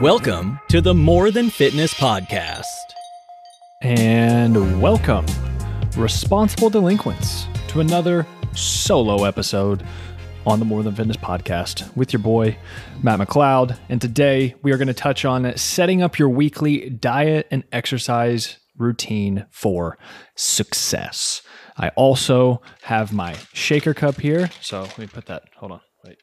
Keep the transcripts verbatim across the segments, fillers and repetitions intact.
Welcome to the More Than Fitness podcast. And welcome, responsible delinquents, to another solo episode on the More Than Fitness podcast with your boy, Matt McLeod. And today we are going to touch on setting up your weekly diet and exercise routine for success. I also have my shaker cup here. So let me put that, hold on, wait.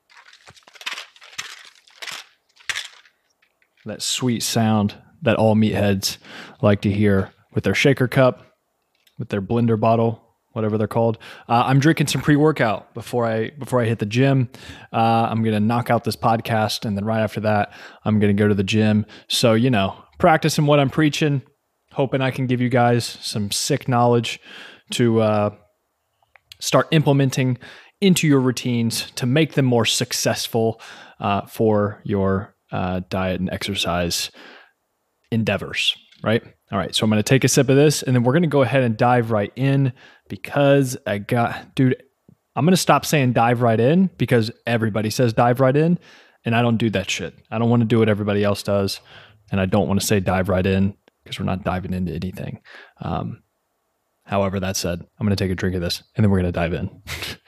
That sweet sound that all meatheads like to hear with their shaker cup, with their blender bottle, whatever they're called. Uh, I'm drinking some pre-workout before I before I hit the gym. Uh, I'm going to knock out this podcast, and then right after that, I'm going to go to the gym. So, you know, practicing what I'm preaching, hoping I can give you guys some sick knowledge to uh, start implementing into your routines to make them more successful uh, for your uh, diet and exercise endeavors, right? All right, so I'm going to take a sip of this, and then we're going to go ahead and dive right in because I got, dude, I'm going to stop saying dive right in because everybody says dive right in, and I don't do that shit. I don't want to do what everybody else does, and I don't want to say dive right in because we're not diving into anything. Um, however, that said, I'm going to take a drink of this, and then we're going to dive in.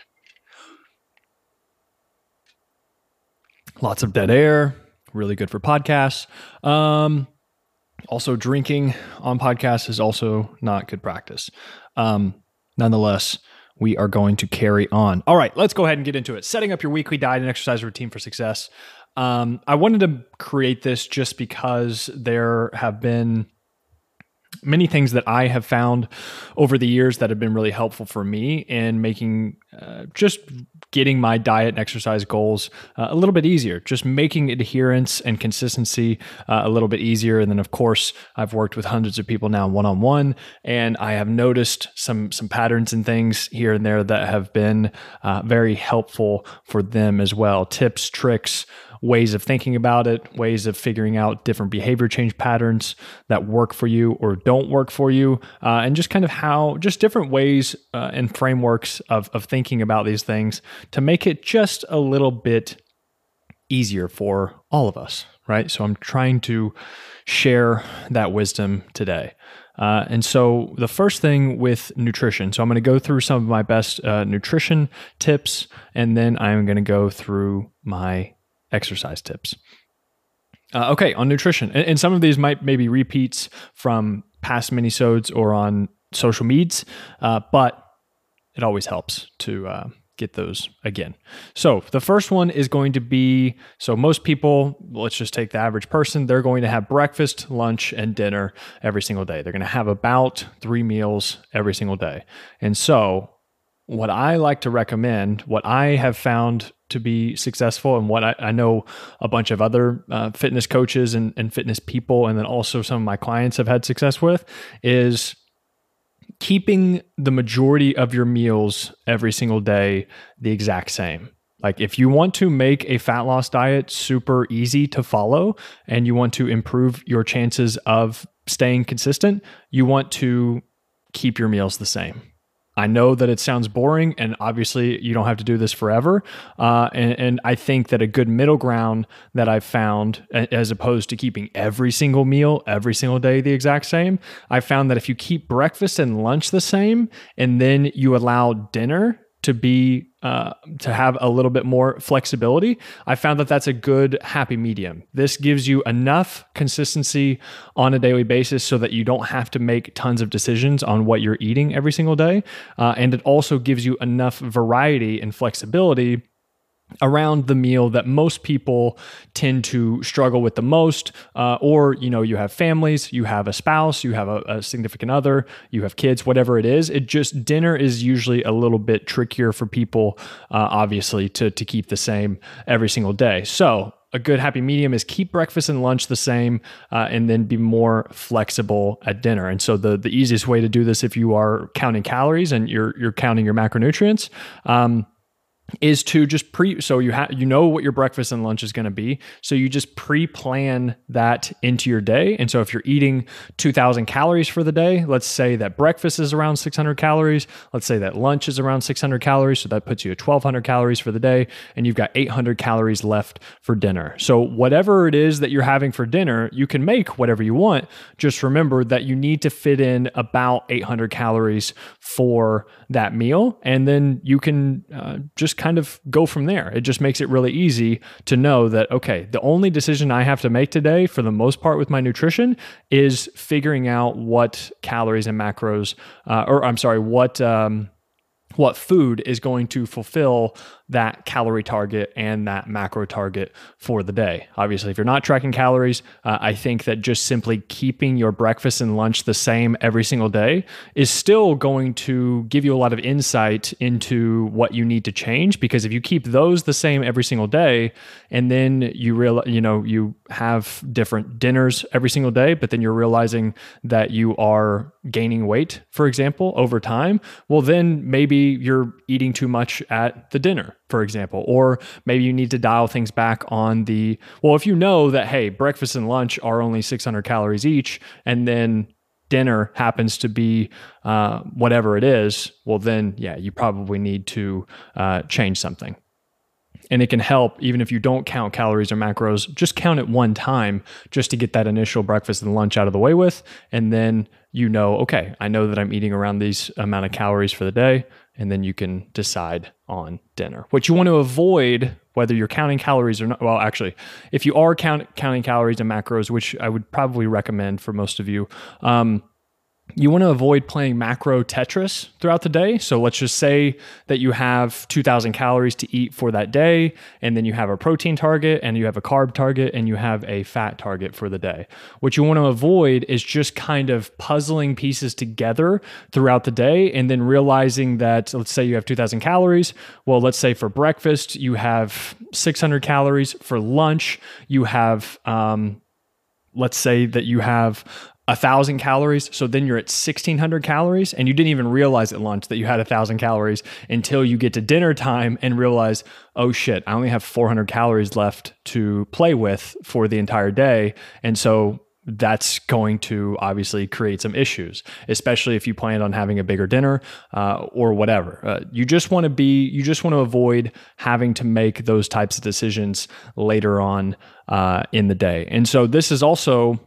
Lots of dead air, really good for podcasts. Um, Also, drinking on podcasts is also not good practice. Um, nonetheless, we are going to carry on. All right, let's go ahead and get into it. Setting up your weekly diet and exercise routine for success. Um, I wanted to create this just because there have been many things that I have found over the years that have been really helpful for me in making uh, just getting my diet and exercise goals uh, a little bit easier, just making adherence and consistency uh, a little bit easier. And then, of course, I've worked with hundreds of people now one-on-one, and I have noticed some some patterns and things here and there that have been uh, very helpful for them as well. Tips, tricks, ways of thinking about it, ways of figuring out different behavior change patterns that work for you or don't work for you, uh, and just kind of how, just different ways uh, and frameworks of, of thinking about these things to make it just a little bit easier for all of us, right? So I'm trying to share that wisdom today. Uh, and so the first thing with nutrition, so I'm going to go through some of my best uh, nutrition tips, and then I'm going to go through my exercise tips. Uh, okay, on nutrition. And, and some of these might maybe repeats from past minisodes or on social medias, uh, but it always helps to uh, get those again. So the first one is going to be, so most people, let's just take the average person, they're going to have breakfast, lunch, and dinner every single day. They're going to have about three meals every single day. And so what I like to recommend, what I have found to be successful, and what I, I know a bunch of other uh, fitness coaches and, and fitness people, and then also some of my clients have had success with, is keeping the majority of your meals every single day the exact same. Like if you want to make a fat loss diet super easy to follow and you want to improve your chances of staying consistent, you want to keep your meals the same. I know that it sounds boring, and obviously you don't have to do this forever. Uh, and, and I think that a good middle ground that I've found, as opposed to keeping every single meal every single day the exact same, I found that if you keep breakfast and lunch the same, and then you allow dinner to be uh, to have a little bit more flexibility, I found that that's a good happy medium. This gives you enough consistency on a daily basis so that you don't have to make tons of decisions on what you're eating every single day. Uh, and it also gives you enough variety and flexibility around the meal that most people tend to struggle with the most, uh, or, you know, you have families, you have a spouse, you have a, a significant other, you have kids, whatever it is. It just, dinner is usually a little bit trickier for people, uh, obviously, to, to keep the same every single day. So a good happy medium is keep breakfast and lunch the same, uh, and then be more flexible at dinner. And so the, the easiest way to do this, if you are counting calories and you're, you're counting your macronutrients, um, is to just pre, so you have, you know what your breakfast and lunch is going to be. So you just pre-plan that into your day. And so if you're eating two thousand calories for the day, let's say that breakfast is around six hundred calories. Let's say that lunch is around six hundred calories. So that puts you at twelve hundred calories for the day. And you've got eight hundred calories left for dinner. So whatever it is that you're having for dinner, you can make whatever you want. Just remember that you need to fit in about eight hundred calories for that meal. And then you can uh, just kind of go from there. It just makes it really easy to know that, okay, the only decision I have to make today for the most part with my nutrition is figuring out what calories and macros, uh, or I'm sorry, what, um, what food is going to fulfill that calorie target and that macro target for the day. Obviously, if you're not tracking calories, uh, I think that just simply keeping your breakfast and lunch the same every single day is still going to give you a lot of insight into what you need to change. Because if you keep those the same every single day, and then you realize, you know, you have different dinners every single day, but then you're realizing that you are gaining weight, for example, over time, well, then maybe you're eating too much at the dinner, for example, or maybe you need to dial things back on the, well, if you know that, hey, breakfast and lunch are only six hundred calories each, and then dinner happens to be uh, whatever it is, well, then, yeah, you probably need to uh, change something. And it can help, even if you don't count calories or macros, just count it one time just to get that initial breakfast and lunch out of the way with. And then you know, okay, I know that I'm eating around these amount of calories for the day. And then you can decide on dinner. What you want to avoid, whether you're counting calories or not, well, actually, if you are count, counting calories and macros, which I would probably recommend for most of you, um, you want to avoid playing macro Tetris throughout the day. So let's just say that you have two thousand calories to eat for that day, and then you have a protein target, and you have a carb target, and you have a fat target for the day. What you want to avoid is just kind of puzzling pieces together throughout the day, and then realizing that, let's say you have two thousand calories. Well, let's say for breakfast, you have six hundred calories. For lunch, you have, um, let's say that you have a thousand calories. So then you're at sixteen hundred calories, and you didn't even realize at lunch that you had a thousand calories until you get to dinner time and realize, oh shit, I only have four hundred calories left to play with for the entire day. And so that's going to obviously create some issues, especially if you plan on having a bigger dinner uh, or whatever. Uh, you just want to be, you just want to avoid having to make those types of decisions later on uh, in the day. And so this is also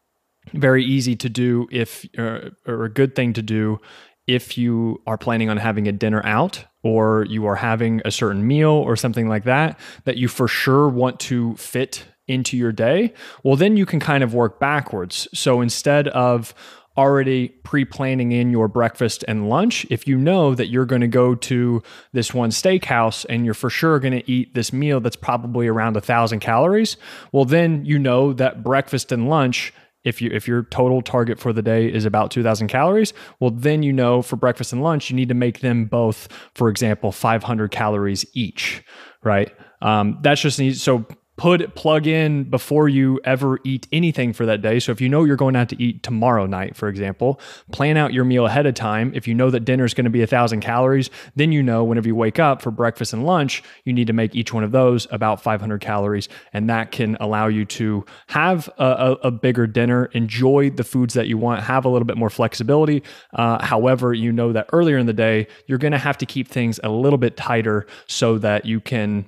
very easy to do if, or, or a good thing to do if you are planning on having a dinner out, or you are having a certain meal or something like that, that you for sure want to fit into your day. Well, then you can kind of work backwards. So instead of already pre-planning in your breakfast and lunch, if you know that you're going to go to this one steakhouse and you're for sure going to eat this meal that's probably around a thousand calories, well, then you know that breakfast and lunch, If you if your total target for the day is about two thousand calories, well, then you know for breakfast and lunch, you need to make them both, for example, five hundred calories each, right? Um, that's just neat. So put plug in before you ever eat anything for that day. So if you know you're going out to eat tomorrow night, for example, plan out your meal ahead of time. If you know that dinner is going to be a thousand calories, then you know whenever you wake up for breakfast and lunch, you need to make each one of those about five hundred calories. And that can allow you to have a, a, a bigger dinner, enjoy the foods that you want, have a little bit more flexibility. Uh, however, you know that earlier in the day, you're going to have to keep things a little bit tighter so that you can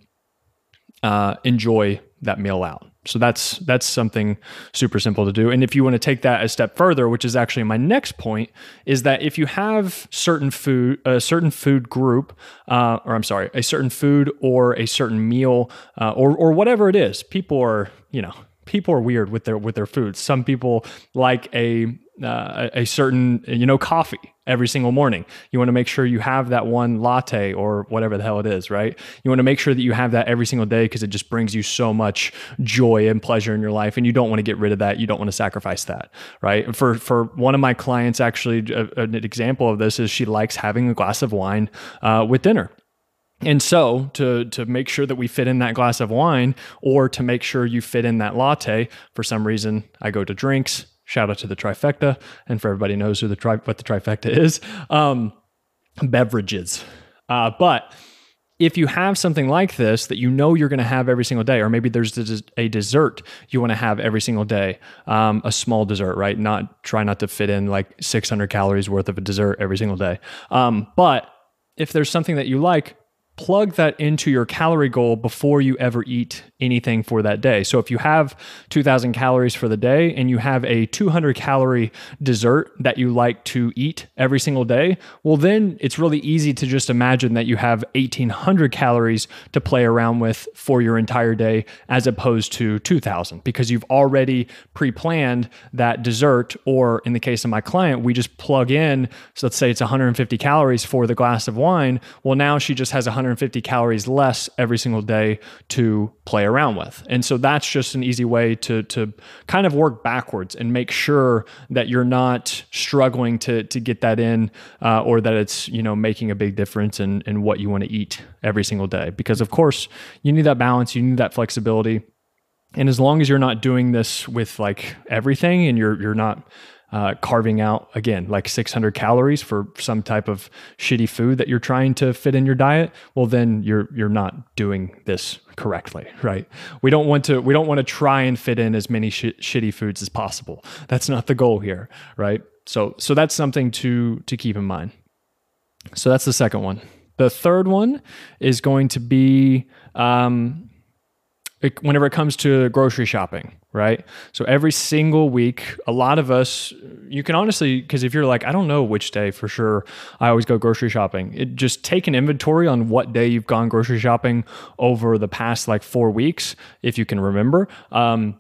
Uh, enjoy that meal out. So that's that's something super simple to do. And if you want to take that a step further, which is actually my next point, is that if you have certain food, a certain food group, uh, or I'm sorry, a certain food or a certain meal, uh, or or whatever it is, people are, you know, people are weird with their with their food. Some people like a uh, a certain, you know, coffee every single morning. You want to make sure you have that one latte or whatever the hell it is, right? You want to make sure that you have that every single day because it just brings you so much joy and pleasure in your life, and you don't want to get rid of that. You don't want to sacrifice that, right? For for one of my clients, actually, a, an example of this is she likes having a glass of wine uh, with dinner. And so to to make sure that we fit in that glass of wine, or to make sure you fit in that latte, for some reason, I go to drinks. Shout out to the trifecta. And for everybody knows who the tri- what the trifecta is, um, beverages. Uh, but if you have something like this that you know you're going to have every single day, or maybe there's a dessert you want to have every single day, um, a small dessert, right? Not try not to fit in like six hundred calories worth of a dessert every single day. Um, but if there's something that you like, plug that into your calorie goal before you ever eat anything for that day. So if you have two thousand calories for the day and you have a two hundred calorie dessert that you like to eat every single day, well, then it's really easy to just imagine that you have eighteen hundred calories to play around with for your entire day as opposed to two thousand, because you've already pre-planned that dessert. Or in the case of my client, we just plug in, so let's say it's one hundred fifty calories for the glass of wine. Well, now she just has one hundred fifty calories less every single day to play around with. And so that's just an easy way to to kind of work backwards and make sure that you're not struggling to to get that in, uh, or that it's, you know, making a big difference in, in what you want to eat every single day. Because of course you need that balance, you need that flexibility. And as long as you're not doing this with like everything, and you're you're not Uh, carving out, again, like six hundred calories for some type of shitty food that you're trying to fit in your diet, well, then you're you're not doing this correctly, right? We don't want to we don't want to try and fit in as many sh- shitty foods as possible. That's not the goal here, right? So so that's something to to keep in mind. So that's the second one. The third one is going to be um, it, whenever it comes to grocery shopping, right? So every single week, a lot of us, you can honestly, because if you're like, I don't know which day for sure I always go grocery shopping, it just take an inventory on what day you've gone grocery shopping over the past like four weeks, if you can remember. Um,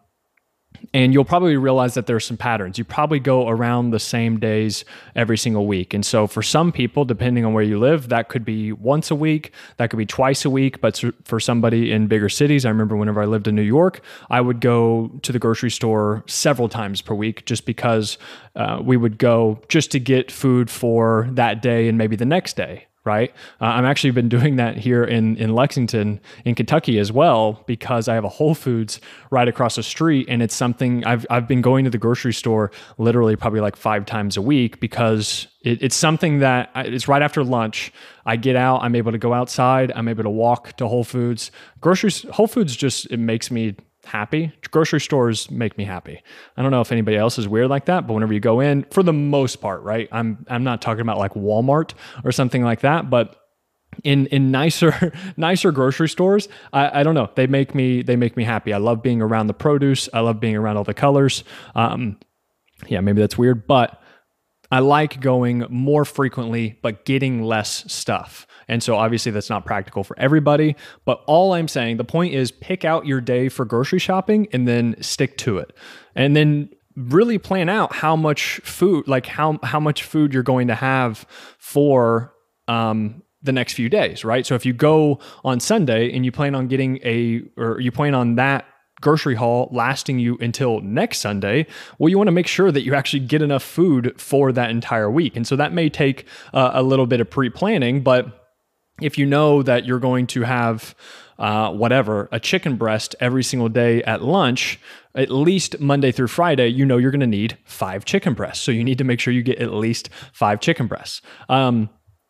And you'll probably realize that there's some patterns. You probably go around the same days every single week. And so for some people, depending on where you live, that could be once a week, that could be twice a week. But for somebody in bigger cities, I remember whenever I lived in New York, I would go to the grocery store several times per week, just because uh, we would go just to get food for that day and maybe the next day. Right. Uh, I've actually been doing that here in, in Lexington, in Kentucky as well, because I have a Whole Foods right across the street. And it's something I've, I've been going to the grocery store literally probably like five times a week, because it, it's something that I, it's right after lunch. I get out, I'm able to go outside. I'm able to walk to Whole Foods. Groceries, Whole Foods just, it makes me happy. Grocery stores make me happy. I don't know if anybody else is weird like that, but whenever you go in, for the most part, right? I'm I'm not talking about like Walmart or something like that, but in in nicer nicer grocery stores, I, I don't know. They make me they make me happy. I love being around the produce. I love being around all the colors. Um, yeah, maybe that's weird, but I like going more frequently, but getting less stuff. And so obviously that's not practical for everybody, but all I'm saying, the point is pick out your day for grocery shopping and then stick to it. And then really plan out how much food, like how, how much food you're going to have for, um, the next few days, right? So if you go on Sunday and you plan on getting a, or you plan on that grocery haul lasting you until next Sunday, well, you want to make sure that you actually get enough food for that entire week. And so that may take uh, a little bit of pre-planning, but if you know that you're going to have uh, whatever, a chicken breast every single day at lunch, at least Monday through Friday, you know you're going to need five chicken breasts. So you need to make sure you get at least five chicken breasts. Um,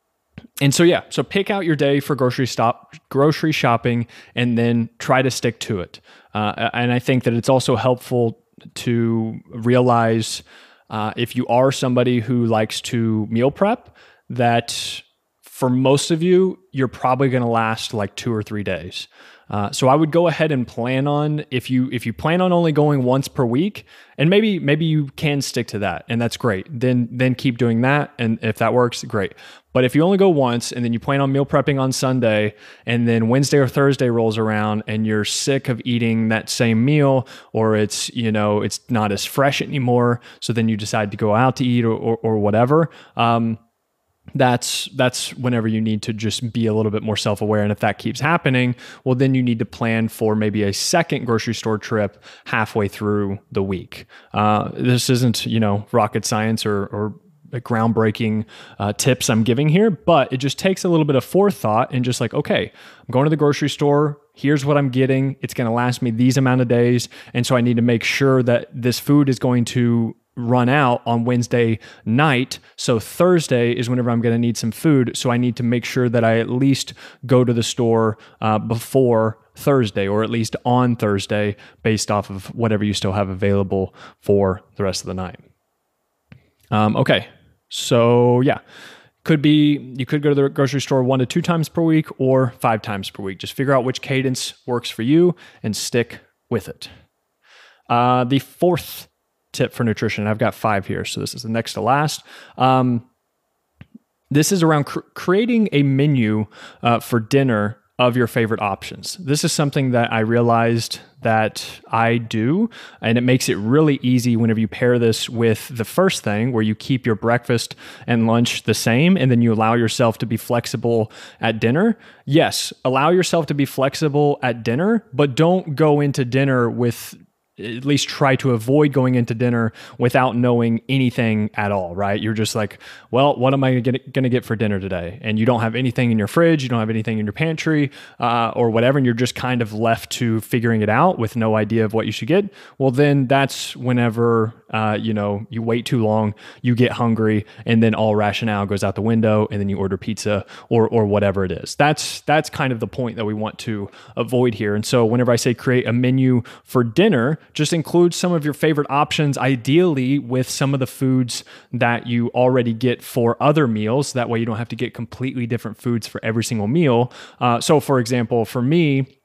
and so, yeah, so pick out your day for grocery stop, grocery shopping, and then try to stick to it. Uh, and I think that it's also helpful to realize uh, if you are somebody who likes to meal prep, that for most of you, you're probably going to last like two or three days. Uh, so I would go ahead and plan on, if you if you plan on only going once per week, and maybe maybe you can stick to that, and that's great. Then then keep doing that, and if that works, great. But if you only go once, and then you plan on meal prepping on Sunday, and then Wednesday or Thursday rolls around, and you're sick of eating that same meal, or it's you know it's not as fresh anymore, so then you decide to go out to eat or or, or whatever. Um, That's that's whenever you need to just be a little bit more self-aware. And if that keeps happening, well, then you need to plan for maybe a second grocery store trip halfway through the week. Uh, this isn't, you know, rocket science or, or groundbreaking uh, tips I'm giving here, but it just takes a little bit of forethought and just like, okay, I'm going to the grocery store. Here's what I'm getting. It's going to last me these amount of days. And so I need to make sure that this food is going to run out on Wednesday night. So Thursday is whenever I'm going to need some food. So I need to make sure that I at least go to the store uh, before Thursday, or at least on Thursday, based off of whatever you still have available for the rest of the night. Um, okay. So yeah, could be, you could go to the grocery store one to two times per week or five times per week. Just figure out which cadence works for you and stick with it. Uh, the fourth tip for nutrition, I've got five here, so this is the next to last. Um, this is around cr- creating a menu uh, for dinner of your favorite options. This is something that I realized that I do, and it makes it really easy whenever you pair this with the first thing, where you keep your breakfast and lunch the same, and then you allow yourself to be flexible at dinner. Yes, allow yourself to be flexible at dinner, but don't go into dinner with at least try to avoid going into dinner without knowing anything at all, right? You're just like, well, what am I going to get for dinner today? And you don't have anything in your fridge, you don't have anything in your pantry uh, or whatever, and you're just kind of left to figuring it out with no idea of what you should get. Well, then that's whenever, uh, you know, you wait too long, you get hungry, and then all rationale goes out the window, and then you order pizza or or whatever it is. That's that's kind of the point that we want to avoid here. And so whenever I say create a menu for dinner, just include some of your favorite options, ideally with some of the foods that you already get for other meals. That way you don't have to get completely different foods for every single meal. Uh, so for example, for me,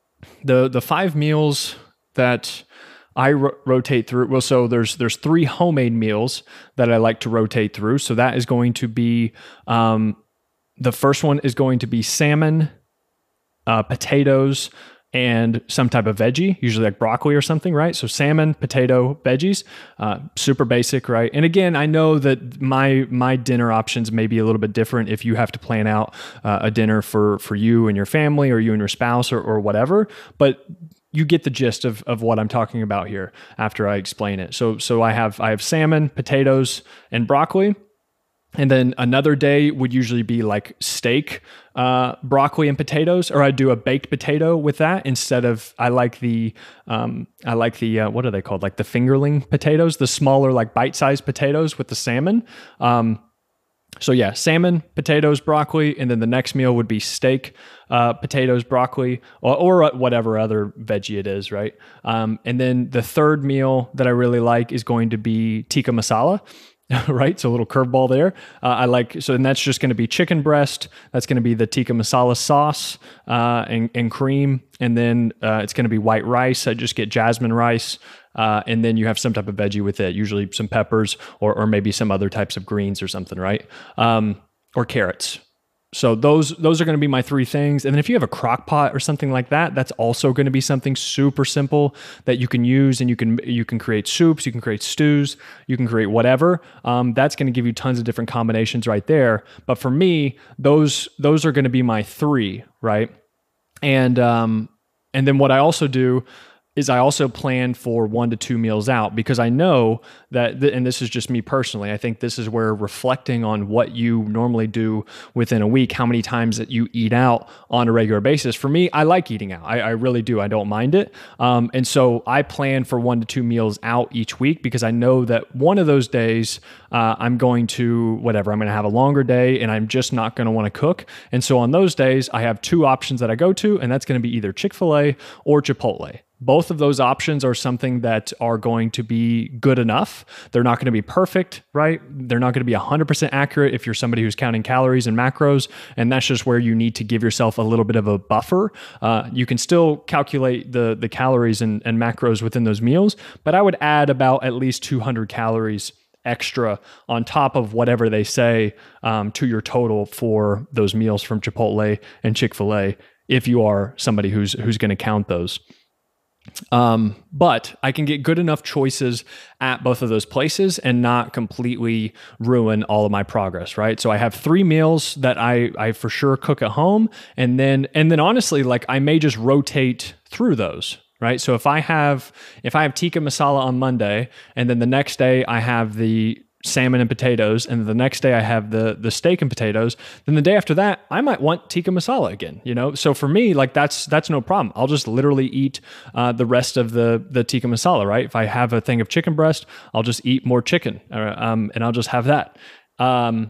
the the five meals that I ro- rotate through, well, so there's there's three homemade meals that I like to rotate through. So that is going to be, um, the first one is going to be salmon, uh, potatoes, and some type of veggie, usually like broccoli or something, right? So salmon, potato, veggies, uh, super basic, right? And again, I know that my my dinner options may be a little bit different if you have to plan out uh, a dinner for for you and your family, or you and your spouse, or or whatever, but you get the gist of, of what I'm talking about here after I explain it. So so I have I have salmon, potatoes, and broccoli. And then another day would usually be like steak, uh, broccoli, and potatoes, or I'd do a baked potato with that instead of, I like the, um, I like the, uh, what are they called? Like the fingerling potatoes, the smaller, like bite-sized potatoes with the salmon. Um, so yeah, salmon, potatoes, broccoli, and then the next meal would be steak, uh, potatoes, broccoli, or, or whatever other veggie it is, right? Um, and then the third meal that I really like is going to be tikka masala. Right, so a little curveball there. Uh, I like so, and that's just going to be chicken breast. That's going to be the tikka masala sauce uh, and, and cream, and then uh, it's going to be white rice. I just get jasmine rice, uh, and then you have some type of veggie with it. Usually some peppers, or or maybe some other types of greens or something, right? Um, or carrots. So those those are going to be my three things. And then if you have a crock pot or something like that, that's also going to be something super simple that you can use, and you can you can create soups, you can create stews, you can create whatever. Um, that's going to give you tons of different combinations right there. But for me, those those are going to be my three, right? And um, and then what I also do is I also plan for one to two meals out, because I know that, th- and this is just me personally, I think this is where reflecting on what you normally do within a week, how many times that you eat out on a regular basis. For me, I like eating out. I, I really do. I don't mind it. Um, and so I plan for one to two meals out each week, because I know that one of those days uh, I'm going to, whatever, I'm going to have a longer day and I'm just not going to want to cook. And so on those days, I have two options that I go to, and that's going to be either Chick-fil-A or Chipotle. Both of those options are something that are going to be good enough. They're not going to be perfect, right? They're not going to be one hundred percent accurate if you're somebody who's counting calories and macros, and that's just where you need to give yourself a little bit of a buffer. Uh, you can still calculate the, the calories and, and macros within those meals, but I would add about at least two hundred calories extra on top of whatever they say um, to your total for those meals from Chipotle and Chick-fil-A, if you are somebody who's who's going to count those. Um, but I can get good enough choices at both of those places and not completely ruin all of my progress, right? So I have three meals that I, I for sure cook at home. And then, and then honestly, like I may just rotate through those, right? So if I have, if I have tikka masala on Monday, and then the next day I have the salmon and potatoes, and the next day I have the the steak and potatoes, then the day after that I might want tikka masala again, you know? So for me, like that's that's no problem. I'll just literally eat uh, the rest of the the tikka masala, right? If I have a thing of chicken breast, I'll just eat more chicken, uh, um, and I'll just have that. Um,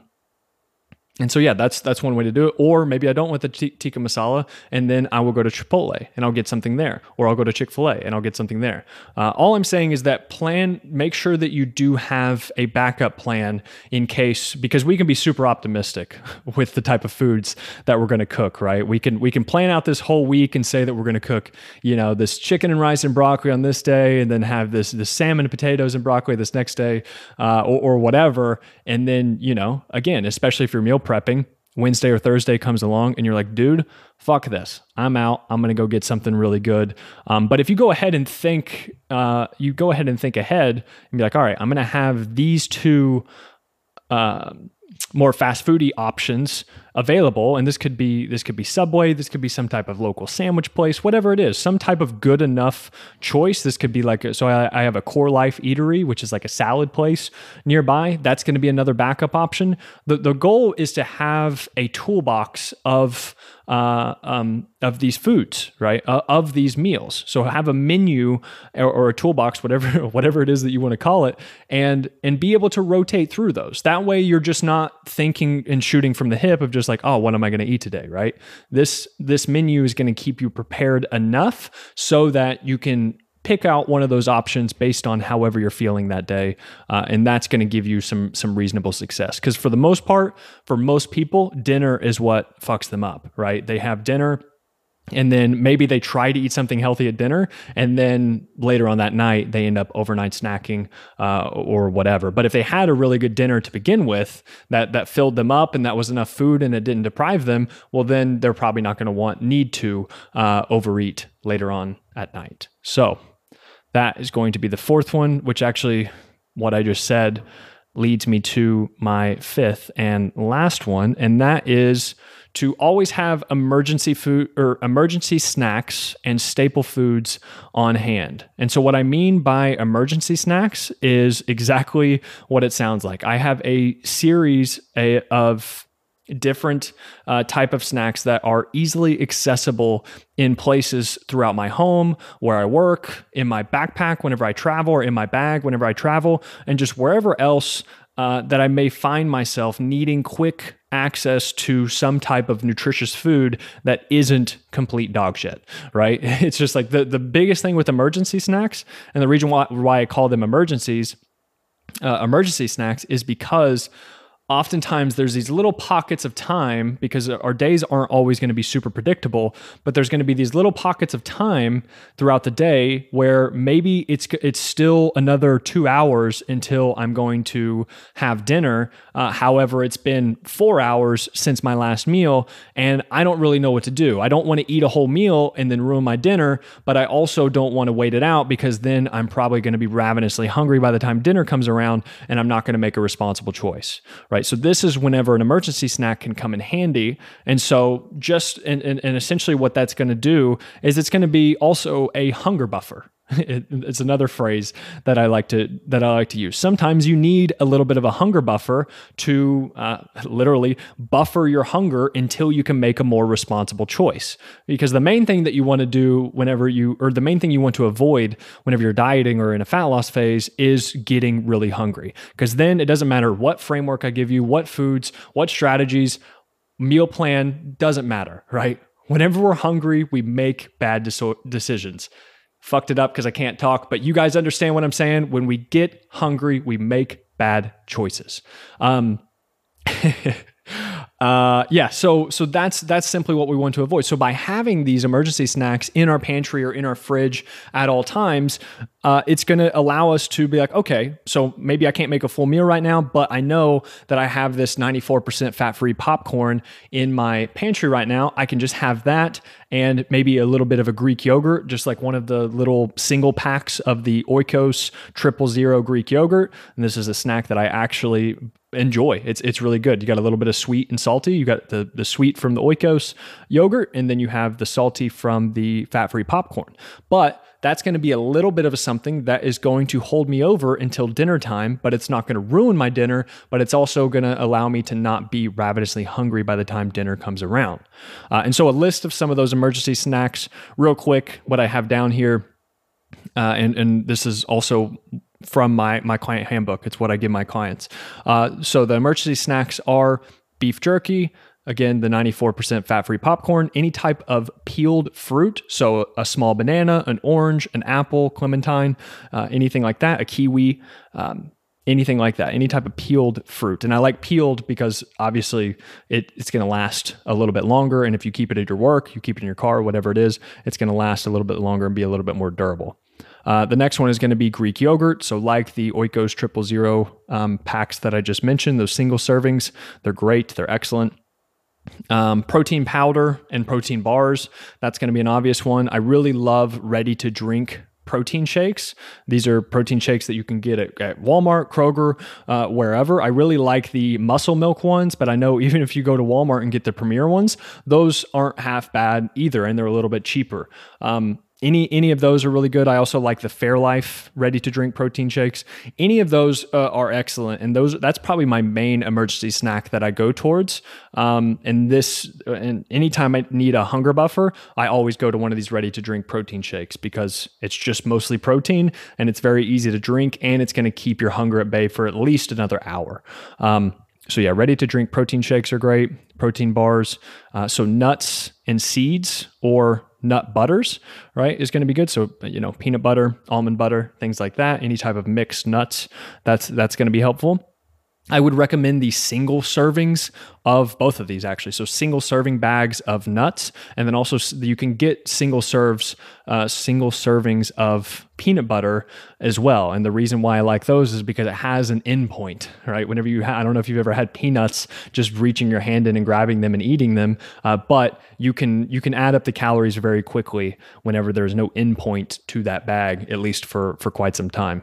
And so, yeah, that's that's one way to do it. Or maybe I don't want the t- tikka masala, and then I will go to Chipotle and I'll get something there. Or I'll go to Chick-fil-A and I'll get something there. Uh, all I'm saying is that plan, make sure that you do have a backup plan in case, because we can be super optimistic with the type of foods that we're going to cook, right? We can we can plan out this whole week and say that we're going to cook, you know, this chicken and rice and broccoli on this day, and then have this this salmon and potatoes and broccoli this next day, uh, or, or whatever. And then, you know, again, especially if you're meal prepping, Wednesday or Thursday comes along and you're like, dude, fuck this. I'm out. I'm going to go get something really good. Um, but if you go ahead and think, uh, you go ahead and think ahead and be like, all right, I'm going to have these two uh, more fast foody options available. And this could be, this could be Subway. This could be some type of local sandwich place, whatever it is, some type of good enough choice. This could be like, a, so I, I have a Core Life Eatery, which is like a salad place nearby. That's going to be another backup option. The, the goal is to have a toolbox of, uh, um, of these foods, right? Uh, of these meals. So have a menu or, or a toolbox, whatever, whatever it is that you want to call it, and, and be able to rotate through those. That way you're just not thinking and shooting from the hip of just like, oh, what am I going to eat today, right? This this menu is going to keep you prepared enough so that you can pick out one of those options based on however you're feeling that day, uh, and that's going to give you some some reasonable success. Because for the most part, for most people, dinner is what fucks them up, right? They have dinner, and then maybe they try to eat something healthy at dinner, and then later on that night, they end up overnight snacking uh, or whatever. But if they had a really good dinner to begin with, that that filled them up and that was enough food and it didn't deprive them, well, then they're probably not going to want, need to uh, overeat later on at night. So that is going to be the fourth one, which actually what I just said leads me to my fifth and last one, and that is to always have emergency food or emergency snacks and staple foods on hand. And so what I mean by emergency snacks is exactly what it sounds like. I have a series a, of different uh, type of snacks that are easily accessible in places throughout my home, where I work, in my backpack whenever I travel, or in my bag whenever I travel, and just wherever else uh, that I may find myself needing quick access to some type of nutritious food that isn't complete dog shit, right? It's just like the, the biggest thing with emergency snacks, and the reason why, why I call them emergencies, uh, emergency snacks is because oftentimes there's these little pockets of time, because our days aren't always going to be super predictable, but there's going to be these little pockets of time throughout the day where maybe it's it's still another two hours until I'm going to have dinner. Uh, however, it's been four hours since my last meal, and I don't really know what to do. I don't want to eat a whole meal and then ruin my dinner, but I also don't want to wait it out, because then I'm probably going to be ravenously hungry by the time dinner comes around, and I'm not going to make a responsible choice. Right. So this is whenever an emergency snack can come in handy. And so just, and, and, and essentially what that's going to do is it's going to be also a hunger buffer. It, it's another phrase that I like to that I like to use. Sometimes you need a little bit of a hunger buffer to uh, literally buffer your hunger until you can make a more responsible choice. Because the main thing that you want to do whenever you, or the main thing you want to avoid whenever you're dieting or in a fat loss phase, is getting really hungry. Because then it doesn't matter what framework I give you, what foods, what strategies, meal plan, doesn't matter, right? Whenever we're hungry, we make bad de- decisions. Fucked it up because I can't talk, but you guys understand what I'm saying. When we get hungry, we make bad choices. Um, uh, yeah, so so that's that's simply what we want to avoid. So by having these emergency snacks in our pantry or in our fridge at all times, uh, it's going to allow us to be like, okay, so maybe I can't make a full meal right now, but I know that I have this ninety-four percent fat-free popcorn in my pantry right now. I can just have that and maybe a little bit of a Greek yogurt, just like one of the little single packs of the Oikos Triple Zero Greek yogurt. And this is a snack that I actually enjoy. It's it's really good. You got a little bit of sweet and salty. You got the, the sweet from the Oikos yogurt, and then you have the salty from the fat-free popcorn. But that's going to be a little bit of a something that is going to hold me over until dinner time, but it's not going to ruin my dinner, but it's also going to allow me to not be ravenously hungry by the time dinner comes around. Uh, and so a list of some of those emergency snacks, real quick, what I have down here, uh, and, and this is also from my, my client handbook. It's what I give my clients. Uh, so the emergency snacks are beef jerky, again, the ninety-four percent fat-free popcorn, any type of peeled fruit, so a small banana, an orange, an apple, clementine, uh, anything like that, a kiwi, um, anything like that, any type of peeled fruit. And I like peeled because obviously it, it's going to last a little bit longer. And if you keep it at your work, you keep it in your car, whatever it is, it's going to last a little bit longer and be a little bit more durable. Uh, the next one is going to be Greek yogurt. So like the Oikos Triple Zero um, packs that I just mentioned, those single servings, they're great. They're excellent. Um, protein powder and protein bars. That's going to be an obvious one. I really love ready to drink protein shakes. These are protein shakes that you can get at, at Walmart, Kroger, uh, wherever. I really like the muscle milk ones, but I know even if you go to Walmart and get the Premier ones, those aren't half bad either, and they're a little bit cheaper. Um, Any any of those are really good. I also like the Fairlife ready-to-drink protein shakes. Any of those uh, are excellent, and those that's probably my main emergency snack that I go towards. Um, and this, and anytime I need a hunger buffer, I always go to one of these ready-to-drink protein shakes because it's just mostly protein, and it's very easy to drink, and it's going to keep your hunger at bay for at least another hour. Um, So yeah, ready-to-drink protein shakes are great. Protein bars. Uh, so nuts and seeds or nut butters, right, is going to be good. So, you know, peanut butter, almond butter, things like that. Any type of mixed nuts, that's that's going to be helpful. I would recommend the single servings of both of these actually. So single serving bags of nuts, and then also you can get single serves, uh, single servings of peanut butter as well. And the reason why I like those is because it has an end point, right? Whenever you, ha- I don't know if you've ever had peanuts, just reaching your hand in and grabbing them and eating them, uh, but you can you can add up the calories very quickly whenever there's no end point to that bag, at least for for quite some time.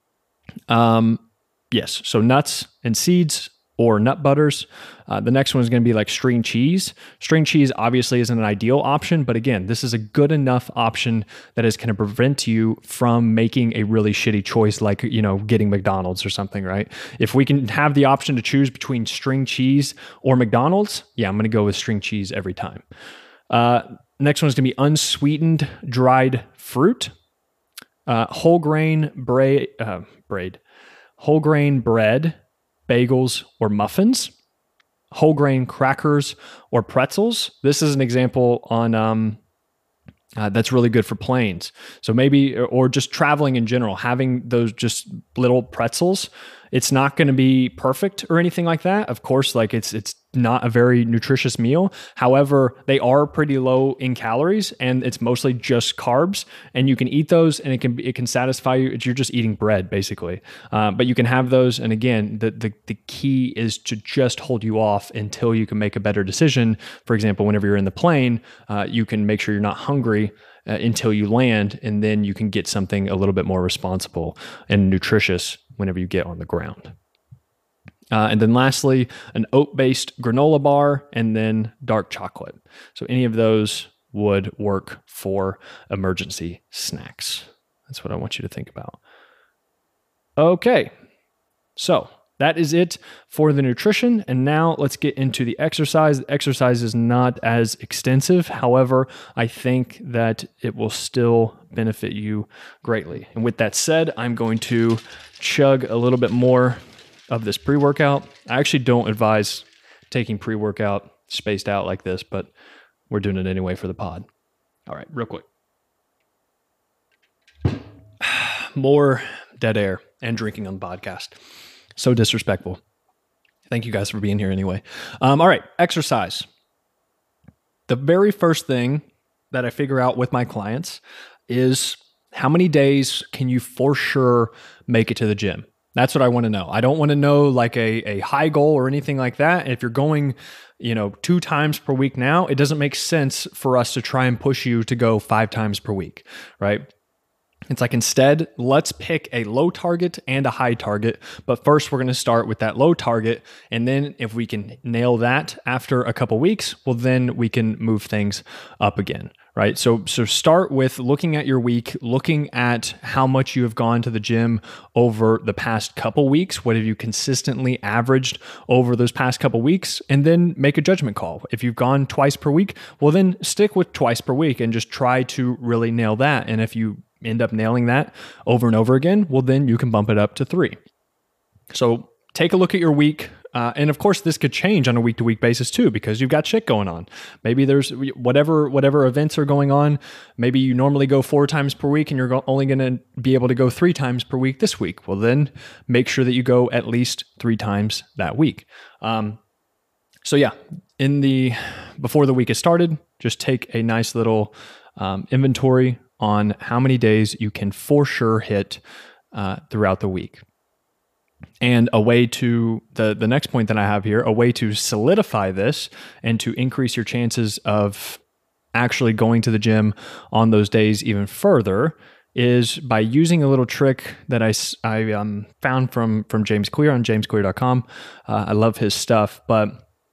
Um. Yes, so nuts and seeds or nut butters. Uh, the next one is going to be like string cheese. String cheese obviously isn't an ideal option, but again, this is a good enough option that is going to prevent you from making a really shitty choice like, you know, getting McDonald's or something, right? If we can have the option to choose between string cheese or McDonald's, yeah, I'm going to go with string cheese every time. Uh, next one is going to be unsweetened dried fruit, uh, whole grain braid, uh, braid. whole grain bread, bagels, or muffins, whole grain crackers or pretzels. This is an example on um, uh, that's really good for planes. So maybe, or just traveling in general, having those just little pretzels. It's not going to be perfect or anything like that. Of course, like it's it's not a very nutritious meal. However, they are pretty low in calories, and it's mostly just carbs. And you can eat those, and it can it can satisfy you. You're just eating bread, basically. Uh, but you can have those, and again, the, the the key is to just hold you off until you can make a better decision. For example, whenever you're in the plane, uh, you can make sure you're not hungry uh, until you land, and then you can get something a little bit more responsible and nutritious whenever you get on the ground. Uh, and then lastly, an oat-based granola bar, and then dark chocolate. So any of those would work for emergency snacks. That's what I want you to think about. Okay, so that is it for the nutrition. And now let's get into the exercise. The exercise is not as extensive. However, I think that it will still benefit you greatly. And with that said, I'm going to chug a little bit more of this pre-workout. I actually don't advise taking pre-workout spaced out like this, but we're doing it anyway for the pod. All right, real quick. More dead air and drinking on the podcast. So disrespectful. Thank you guys for being here anyway. Um, all right, exercise. The very first thing that I figure out with my clients is how many days can you for sure make it to the gym? That's what I want to know. I don't want to know like a, a high goal or anything like that. And if you're going, you know, two times per week now, it doesn't make sense for us to try and push you to go five times per week, right? It's like instead, let's pick a low target and a high target. But first, we're going to start with that low target. And then if we can nail that after a couple weeks, well, then we can move things up again, right? So so start with looking at your week, looking at how much you have gone to the gym over the past couple weeks. What have you consistently averaged over those past couple weeks? And then make a judgment call. If you've gone twice per week, well, then stick with twice per week and just try to really nail that. And if you end up nailing that over and over again, well, then you can bump it up to three. So take a look at your week. Uh, and of course, this could change on a week-to-week basis too, because you've got shit going on. Maybe there's whatever whatever events are going on. Maybe you normally go four times per week and you're go- only going to be able to go three times per week this week. Well, then make sure that you go at least three times that week. Um, so yeah, in the before the week is started, just take a nice little um, inventory on how many days you can for sure hit uh, throughout the week. And a way to, the, the next point that I have here, a way to solidify this and to increase your chances of actually going to the gym on those days even further is by using a little trick that I, I um, found from, from James Clear on james clear dot com. Uh, I love his stuff, but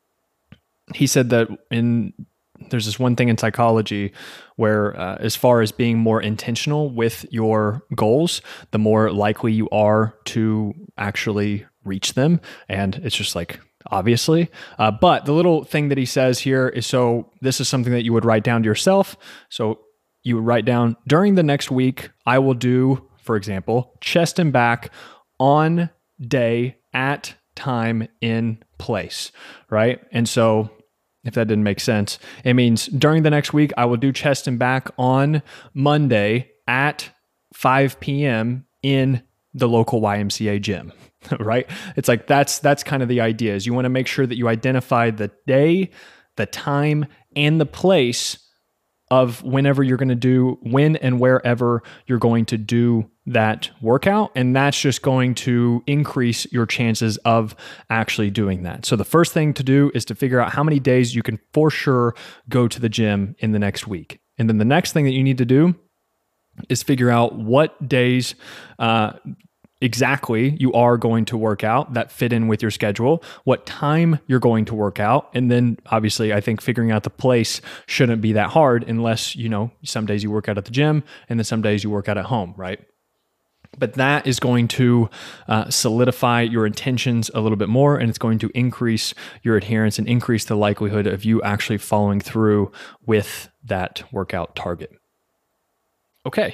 he said that in there's this one thing in psychology where uh, as far as being more intentional with your goals, the more likely you are to actually reach them. And it's just like, obviously. Uh, but the little thing that he says here is, so this is something that you would write down to yourself. So you would write down, during the next week, I will do, for example, chest and back on day, at time, in place, right? And so if that didn't make sense, it means during the next week, I will do chest and back on Monday at five p.m. in the local Y M C A gym, right? It's like, that's that's kind of the idea, is you want to make sure that you identify the day, the time, and the place of whenever you're going to do, when and wherever you're going to do that workout. And that's just going to increase your chances of actually doing that. So the first thing to do is to figure out how many days you can for sure go to the gym in the next week. And then the next thing that you need to do is figure out what days uh, exactly you are going to work out that fit in with your schedule, what time you're going to work out. And then obviously I think figuring out the place shouldn't be that hard unless, you know, some days you work out at the gym and then some days you work out at home, right? But that is going to uh, solidify your intentions a little bit more, and it's going to increase your adherence and increase the likelihood of you actually following through with that workout target. Okay.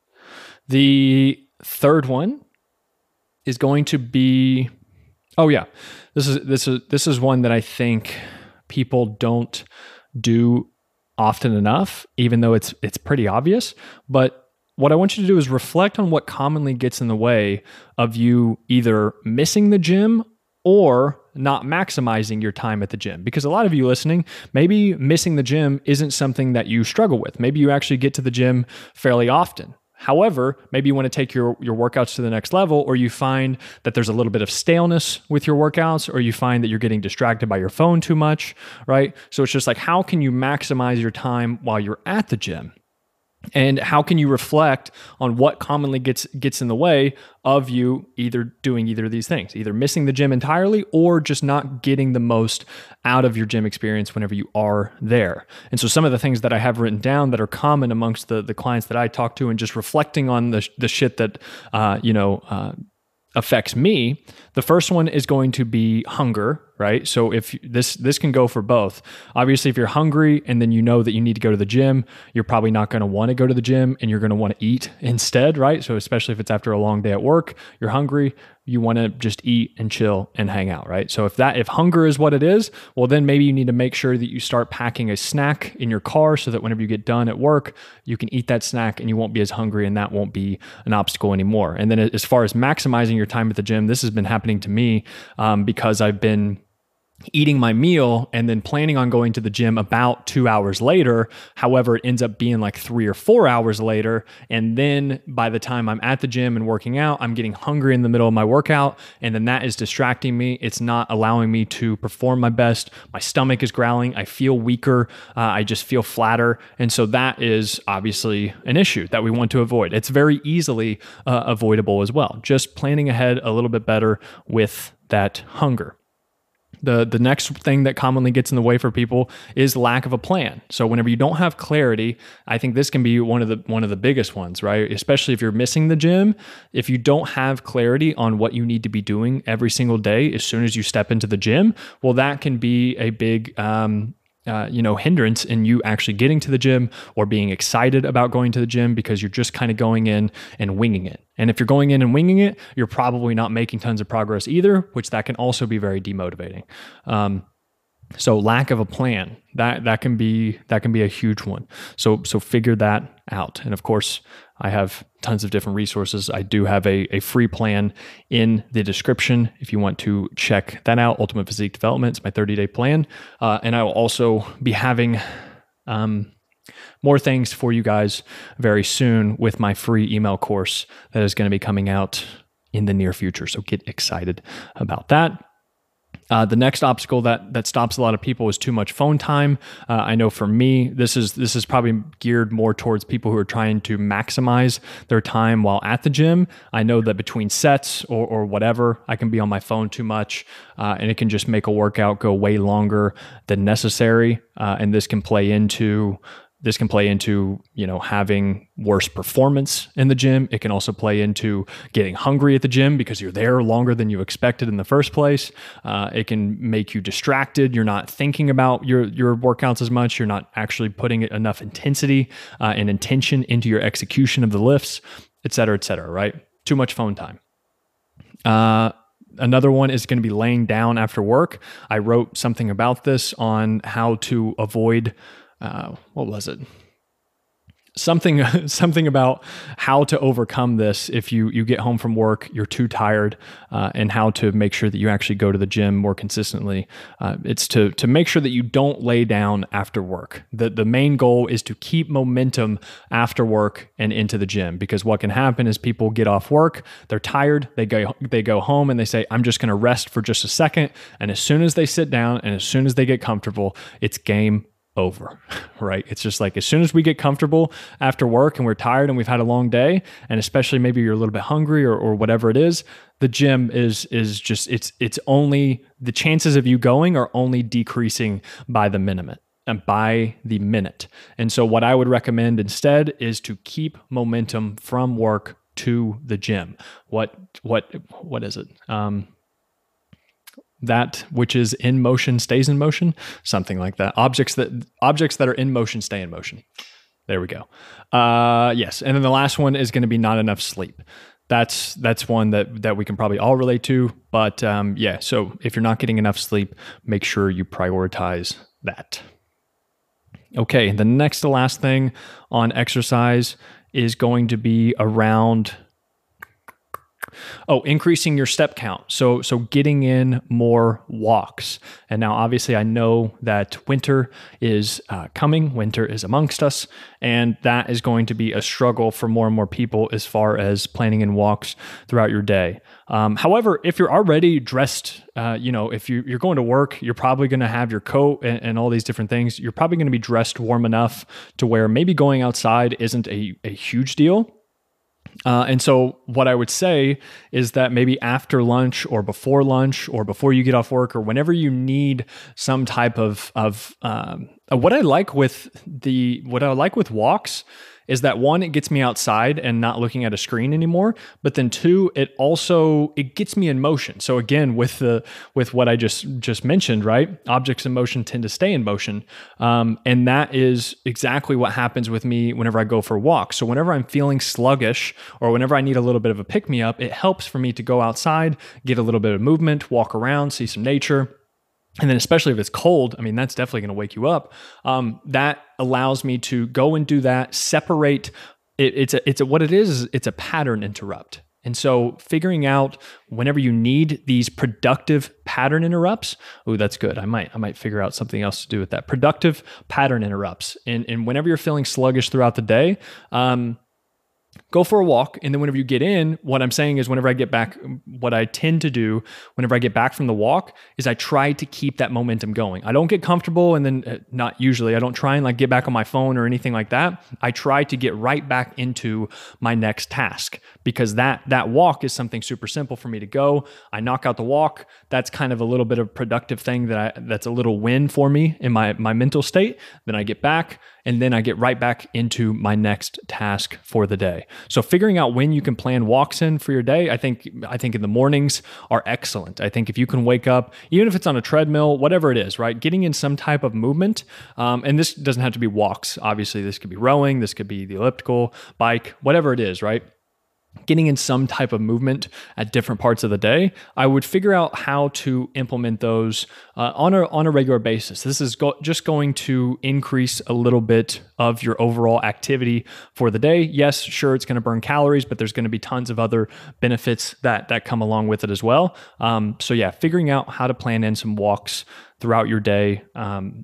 The third one is going to be, oh yeah, this is this is this is one that I think people don't do often enough, even though it's it's pretty obvious. But what I want you to do is reflect on what commonly gets in the way of you either missing the gym or not maximizing your time at the gym. Because a lot of you listening, maybe missing the gym isn't something that you struggle with. Maybe you actually get to the gym fairly often. However, maybe you want to take your, your workouts to the next level, or you find that there's a little bit of staleness with your workouts, or you find that you're getting distracted by your phone too much, right? So it's just like, how can you maximize your time while you're at the gym? And how can you reflect on what commonly gets gets in the way of you either doing either of these things, either missing the gym entirely or just not getting the most out of your gym experience whenever you are there? And so some of the things that I have written down that are common amongst the, the clients that I talk to, and just reflecting on the, the shit that, uh, you know, uh, affects me, the first one is going to be hunger, right? So if this this can go for both. Obviously, if you're hungry and then you know that you need to go to the gym, you're probably not going to want to go to the gym and you're going to want to eat instead, right? So especially if it's after a long day at work, you're hungry, you want to just eat and chill and hang out, right? So if that if hunger is what it is, well then maybe you need to make sure that you start packing a snack in your car so that whenever you get done at work, you can eat that snack and you won't be as hungry, and that won't be an obstacle anymore. And then as far as maximizing your time at the gym, this has been happening to me um, because I've been eating my meal and then planning on going to the gym about two hours later. However, it ends up being like three or four hours later. And then by the time I'm at the gym and working out, I'm getting hungry in the middle of my workout. And then that is distracting me. It's not allowing me to perform my best. My stomach is growling. I feel weaker. Uh, I just feel flatter. And so that is obviously an issue that we want to avoid. It's very easily uh, avoidable as well. Just planning ahead a little bit better with that hunger. The the next thing that commonly gets in the way for people is lack of a plan. So whenever you don't have clarity, I think this can be one of the one of the biggest ones, right? Especially if you're missing the gym, if you don't have clarity on what you need to be doing every single day as soon as you step into the gym, well, that can be a big um, Uh, you know, hindrance in you actually getting to the gym or being excited about going to the gym, because you're just kind of going in and winging it. And if you're going in and winging it, you're probably not making tons of progress either, which that can also be very demotivating. Um, so lack of a plan, that that can be that can be a huge one. So so figure that out. And of course, I have tons of different resources. I do have a, a free plan in the description if you want to check that out. Ultimate Physique Development, it's my thirty-day plan. Uh, and I will also be having um, more things for you guys very soon with my free email course that is going to be coming out in the near future. So get excited about that. Uh, the next obstacle that that stops a lot of people is too much phone time. Uh, I know for me, this is this is probably geared more towards people who are trying to maximize their time while at the gym. I know that between sets or, or whatever, I can be on my phone too much, uh, and it can just make a workout go way longer than necessary. Uh, and this can play into This can play into, you know, having worse performance in the gym. It can also play into getting hungry at the gym because you're there longer than you expected in the first place. Uh, it can make you distracted. You're not thinking about your your workouts as much. You're not actually putting enough intensity uh, and intention into your execution of the lifts, et cetera, et cetera, right? Too much phone time. Uh, Another one is going to be laying down after work. I wrote something about this on how to avoid Uh, what was it? Something, something about how to overcome this if you you get home from work, you're too tired, uh, and how to make sure that you actually go to the gym more consistently. Uh, it's to to make sure that you don't lay down after work. The the main goal is to keep momentum after work and into the gym, because what can happen is people get off work, they're tired, they go they go home and they say, I'm just going to rest for just a second, and as soon as they sit down and as soon as they get comfortable, it's game over, right? It's just like, as soon as we get comfortable after work and we're tired and we've had a long day, and especially maybe you're a little bit hungry or, or whatever it is, the gym is is just, it's it's only, the chances of you going are only decreasing by the minute and by the minute. And so what I would recommend instead is to keep momentum from work to the gym. What, what, what is it? Um, That which is in motion stays in motion, something like that. Objects that objects that are in motion stay in motion. There we go. Uh, yes, and then the last one is going to be not enough sleep. That's that's one that that we can probably all relate to. But um, yeah, so if you're not getting enough sleep, make sure you prioritize that. Okay, the next to last thing on exercise is going to be around. Oh, increasing your step count. So, so getting in more walks. And now, obviously, I know that winter is uh, coming. Winter is amongst us, and that is going to be a struggle for more and more people as far as planning in walks throughout your day. Um, however, if you're already dressed, uh, you know, if you, you're going to work, you're probably going to have your coat and, and all these different things. You're probably going to be dressed warm enough to where maybe going outside isn't a, a huge deal. Uh, and so what I would say is that maybe after lunch or before lunch or before you get off work or whenever you need some type of, of um, what I like with the, what I like with walks is that, one, it gets me outside and not looking at a screen anymore. But then two, it also, it gets me in motion. So again, with the, with what I just, just mentioned, right? Objects in motion tend to stay in motion. Um, and that is exactly what happens with me whenever I go for a walk. So whenever I'm feeling sluggish or whenever I need a little bit of a pick me up, it helps for me to go outside, get a little bit of movement, walk around, see some nature. And then especially if it's cold, I mean, that's definitely going to wake you up. Um, that allows me to go and do that, separate. It, it's a, it's a, what it is, is it's a pattern interrupt. And so figuring out whenever you need these productive pattern interrupts, oh, that's good. I might, I might figure out something else to do with that. Productive pattern interrupts. And, and whenever you're feeling sluggish throughout the day, um, go for a walk. And then whenever you get in, what I'm saying is whenever I get back, what I tend to do whenever I get back from the walk is I try to keep that momentum going. I don't get comfortable and then uh, not usually, I don't try and like get back on my phone or anything like that. I try to get right back into my next task because that, that walk is something super simple for me to go. I knock out the walk. That's kind of a little bit of productive thing that I, that's a little win for me in my, my mental state. Then I get back and then I get right back into my next task for the day. So figuring out when you can plan walks in for your day, I think I think in the mornings are excellent. I think if you can wake up, even if it's on a treadmill, whatever it is, right? Getting in some type of movement, um, and this doesn't have to be walks. Obviously, this could be rowing, this could be the elliptical, bike, whatever it is, right? Getting in some type of movement at different parts of the day, I would figure out how to implement those uh, on a on a regular basis. This is go- just going to increase a little bit of your overall activity for the day. Yes, sure, it's going to burn calories, but there's going to be tons of other benefits that that come along with it as well. Um, so yeah, figuring out how to plan in some walks throughout your day, um,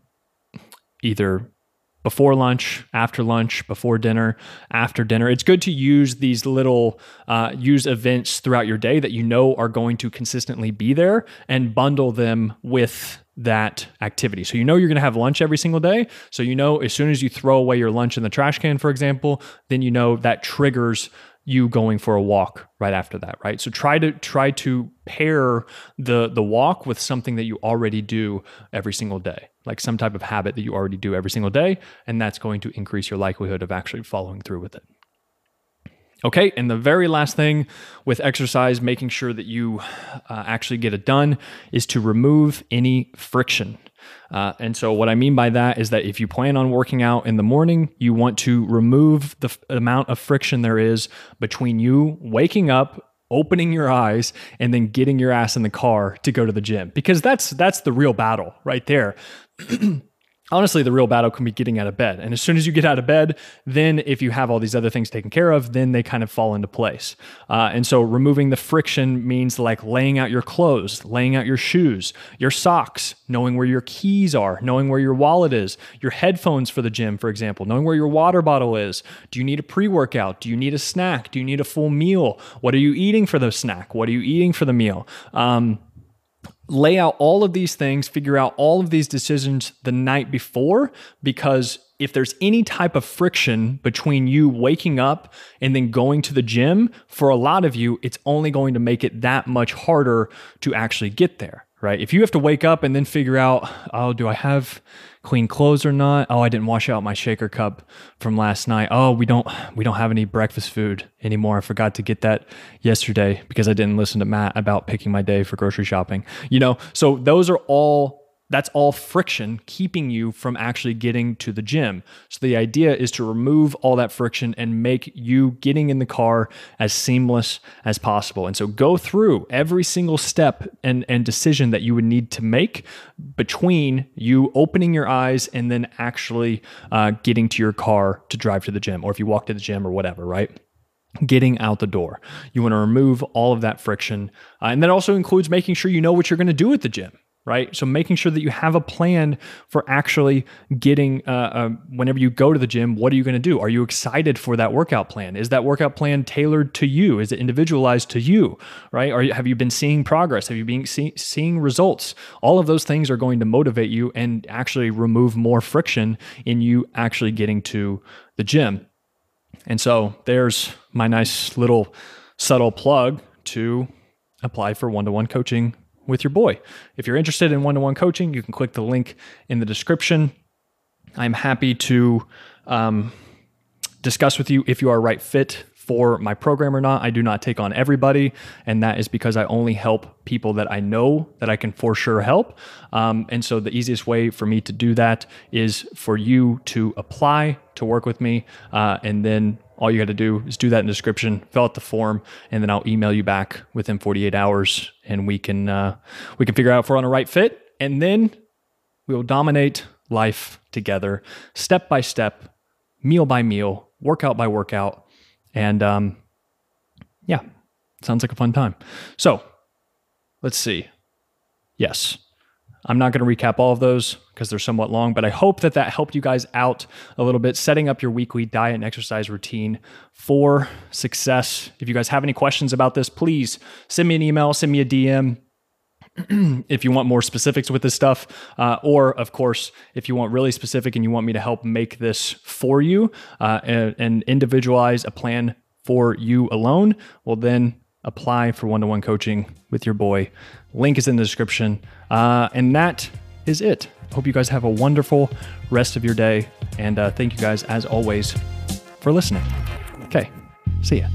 either before lunch, after lunch, before dinner, after dinner. It's good to use these little, uh, use events throughout your day that you know are going to consistently be there and bundle them with that activity. So you know you're going to have lunch every single day. So you know as soon as you throw away your lunch in the trash can, for example, then you know that triggers you going for a walk right after that, right? So try to try to pair the the walk with something that you already do every single day, like some type of habit that you already do every single day, and that's going to increase your likelihood of actually following through with it. Okay, and the very last thing with exercise, making sure that you uh, actually get it done, is to remove any friction. Uh, and so what I mean by that is that if you plan on working out in the morning, you want to remove the f- amount of friction there is between you waking up, opening your eyes, and then getting your ass in the car to go to the gym, because that's that's the real battle right there. Honestly, the real battle can be getting out of bed. And as soon as you get out of bed, then if you have all these other things taken care of, then they kind of fall into place. Uh, and so removing the friction means like laying out your clothes, laying out your shoes, your socks, knowing where your keys are, knowing where your wallet is, your headphones for the gym, for example, knowing where your water bottle is. Do you need a pre-workout? Do you need a snack? Do you need a full meal? What are you eating for the snack? What are you eating for the meal? Um, Lay out all of these things, figure out all of these decisions the night before, because if there's any type of friction between you waking up and then going to the gym, for a lot of you, it's only going to make it that much harder to actually get there, right? If you have to wake up and then figure out, oh, do I have clean clothes or not? Oh, I didn't wash out my shaker cup from last night. Oh, we don't we don't have any breakfast food anymore. I forgot to get that yesterday because I didn't listen to Matt about picking my day for grocery shopping. You know, so those are all That's all friction keeping you from actually getting to the gym. So the idea is to remove all that friction and make you getting in the car as seamless as possible. And so go through every single step and, and decision that you would need to make between you opening your eyes and then actually uh, getting to your car to drive to the gym, or if you walk to the gym or whatever, right? Getting out the door. You want to remove all of that friction. Uh, and that also includes making sure you know what you're going to do at the gym. Right? So making sure that you have a plan for actually getting, uh, uh, whenever you go to the gym, what are you going to do? Are you excited for that workout plan? Is that workout plan tailored to you? Is it individualized to you? Right? Are you, have you been seeing progress? Have you been see, seeing results? All of those things are going to motivate you and actually remove more friction in you actually getting to the gym. And so there's my nice little subtle plug to apply for one-to-one coaching with your boy. If you're interested in one-to-one coaching, you can click the link in the description. I'm happy to um, discuss with you if you are a right fit for my program or not. I do not take on everybody, and that is because I only help people that I know that I can for sure help. Um, and so the easiest way for me to do that is for you to apply to work with me, uh, and then all you got to do is do that in the description, fill out the form, and then I'll email you back within forty-eight hours, and we can uh, we can figure out if we're on a right fit, and then we will dominate life together, step by step, meal by meal, workout by workout, and um, yeah, sounds like a fun time. So let's see. Yes, I'm not going to recap all of those because they're somewhat long, but I hope that that helped you guys out a little bit, setting up your weekly diet and exercise routine for success. If you guys have any questions about this, please send me an email, send me a D M. If you want more specifics with this stuff, uh, or of course, if you want really specific and you want me to help make this for you uh, and, and individualize a plan for you alone, well then apply for one-to-one coaching with your boy. Link is in the description. Uh, and that is it. Hope you guys have a wonderful rest of your day. And uh, thank you guys, as always, for listening. Okay, see ya.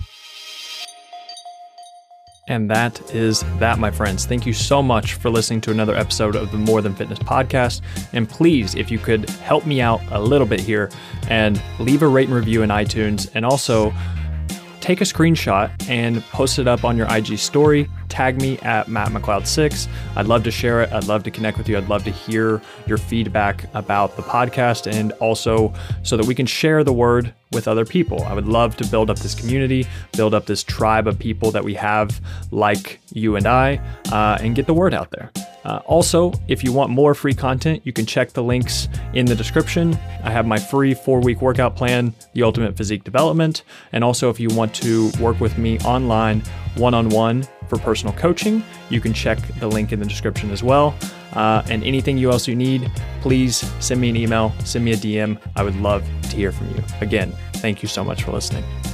And that is that, my friends. Thank you so much for listening to another episode of the More Than Fitness podcast. And please, if you could help me out a little bit here and leave a rate and review in iTunes, and also take a screenshot and post it up on your I G story. Tag me at Matt McLeod six. I'd love to share it. I'd love to connect with you. I'd love to hear your feedback about the podcast, and also so that we can share the word with other people. I would love to build up this community, build up this tribe of people that we have like you and I, uh, and get the word out there. Uh, also, if you want more free content, you can check the links in the description. I have my free four-week workout plan, The Ultimate Physique Development. And also, if you want to work with me online, one-on-one for personal coaching, you can check the link in the description as well. Uh, and anything you else you need, please send me an email, send me a D M. I would love to hear from you. Again, thank you so much for listening.